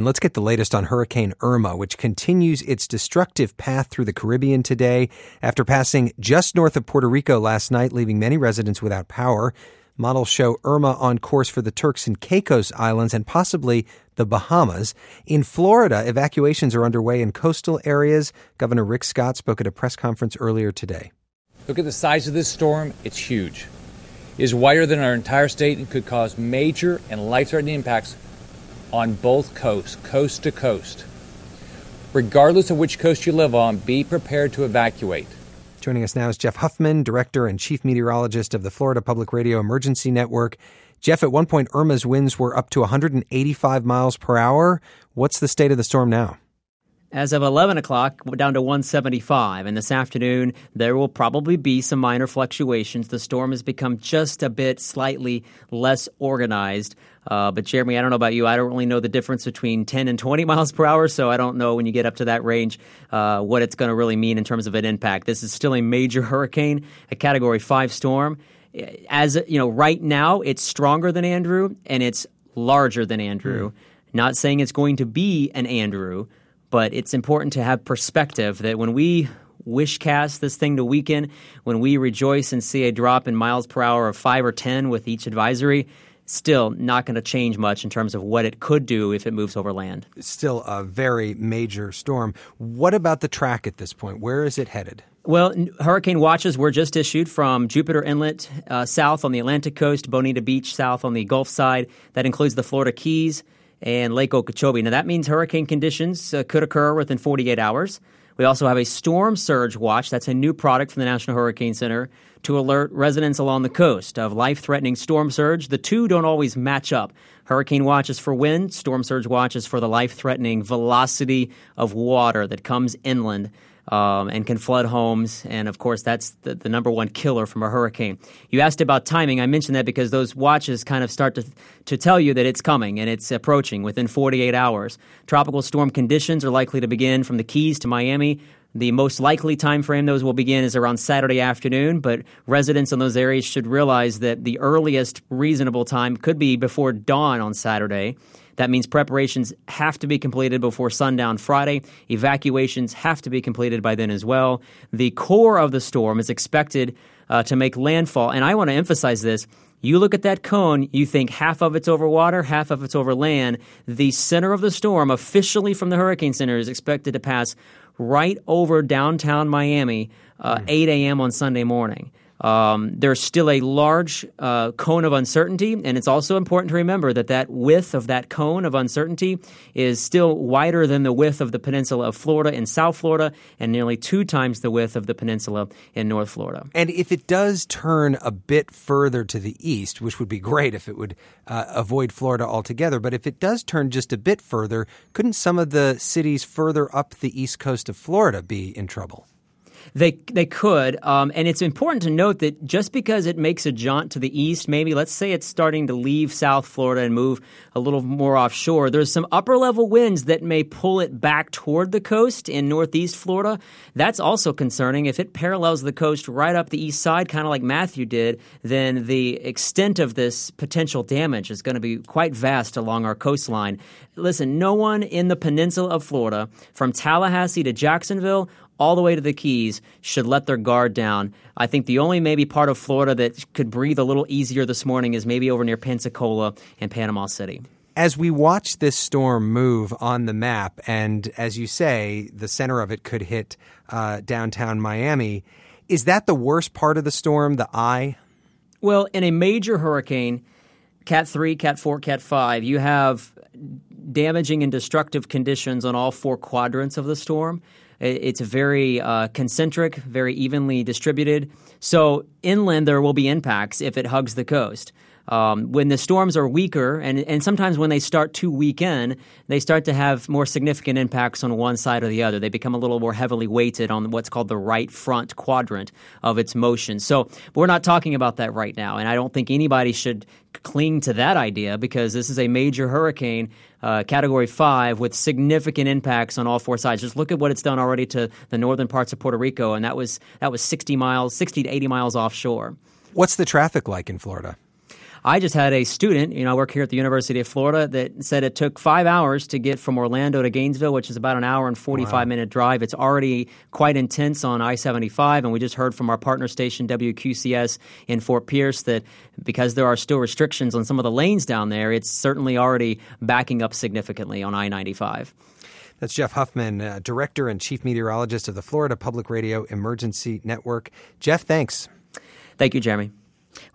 let's get the latest on Hurricane Irma, which continues its destructive path through the Caribbean today after passing just north of Puerto Rico last night, leaving many residents without power. Models show Irma on course for the Turks and Caicos Islands and possibly the Bahamas. In Florida, evacuations are underway in coastal areas. Governor Rick Scott spoke at a press conference earlier today. Look at the size of this storm. It's huge. It is wider than our entire state and could cause major and life-threatening impacts on both coasts, coast to coast. Regardless of which coast you live on, be prepared to evacuate. Joining us now is Jeff Huffman, Director and Chief Meteorologist of the Florida Public Radio Emergency Network. Jeff, at one point, Irma's winds were up to 185 miles per hour. What's the state of the storm now? As of 11 o'clock, we're down to 175. And this afternoon, there will probably be some minor fluctuations. The storm has become just a bit slightly less organized. But Jeremy, I don't know about you. I don't really know the difference between 10 and 20 miles per hour. So I don't know when you get up to that range what it's going to really mean in terms of an impact. This is still a major hurricane, a Category 5 storm. As you know, right now, it's stronger than Andrew and it's larger than Andrew. Not saying it's going to be an Andrew, but it's important to have perspective that when we wishcast this thing to weaken, when we rejoice and see a drop in miles per hour of 5 or 10 with each advisory, still not going to change much in terms of what it could do if it moves over land. It's still a very major storm. What about the track at this point? Where is it headed? Well, hurricane watches were just issued from Jupiter Inlet south on the Atlantic coast, Bonita Beach south on the Gulf side. That includes the Florida Keys and Lake Okeechobee. Now, that means hurricane conditions could occur within 48 hours. We also have a storm surge watch. That's a new product from the National Hurricane Center to alert residents along the coast of life-threatening storm surge. The two don't always match up. Hurricane watch is for wind. Storm surge watch is for the life-threatening velocity of water that comes inland and can flood homes. And, of course, that's the number one killer from a hurricane. You asked about timing. I mentioned that because those watches kind of start to tell you that it's coming and it's approaching within 48 hours. Tropical storm conditions are likely to begin from the Keys to Miami. The most likely time frame those will begin is around Saturday afternoon, but residents in those areas should realize that the earliest reasonable time could be before dawn on Saturday. That means preparations have to be completed before sundown Friday. Evacuations have to be completed by then as well. The core of the storm is expected to make landfall. And I want to emphasize this. You look at that cone, you think half of it's over water, half of it's over land. The center of the storm, officially from the Hurricane Center, is expected to pass right over downtown Miami 8 a.m. on Sunday morning. There's still a large cone of uncertainty, and it's also important to remember that width of that cone of uncertainty is still wider than the width of the peninsula of Florida and South Florida, and nearly 2 times the width of the peninsula in North Florida. And if it does turn a bit further to the east, which would be great if it would avoid Florida altogether, but if it does turn just a bit further, couldn't some of the cities further up the east coast of Florida be in trouble? They could, and it's important to note that just because it makes a jaunt to the east, maybe let's say it's starting to leave South Florida and move a little more offshore, there's some upper-level winds that may pull it back toward the coast in northeast Florida. That's also concerning. If it parallels the coast right up the east side, kind of like Matthew did, then the extent of this potential damage is going to be quite vast along our coastline. Listen, no one in the peninsula of Florida, from Tallahassee to Jacksonville, all the way to the Keys, should let their guard down. I think the only maybe part of Florida that could breathe a little easier this morning is maybe over near Pensacola and Panama City. As we watch this storm move on the map, and as you say, the center of it could hit downtown Miami, is that the worst part of the storm, the eye? Well, in a major hurricane, Cat 3, Cat 4, Cat 5, you have damaging and destructive conditions on all 4 quadrants of the storm. It's very concentric, very evenly distributed. So inland there will be impacts if it hugs the coast. When the storms are weaker, and sometimes when they start to weaken, they start to have more significant impacts on one side or the other. They become a little more heavily weighted on what's called the right front quadrant of its motion. So we're not talking about that right now, and I don't think anybody should cling to that idea because this is a major hurricane, Category 5, with significant impacts on all 4 sides. Just look at what it's done already to the northern parts of Puerto Rico, and that was 60 to 80 miles offshore. What's the traffic like in Florida? I just had a student, I work here at the University of Florida, that said it took 5 hours to get from Orlando to Gainesville, which is about an hour and 45-minute drive. It's already quite intense on I-75, and we just heard from our partner station, WQCS, in Fort Pierce, that because there are still restrictions on some of the lanes down there, it's certainly already backing up significantly on I-95. That's Jeff Huffman, Director and Chief Meteorologist of the Florida Public Radio Emergency Network. Jeff, thanks. Thank you, Jeremy.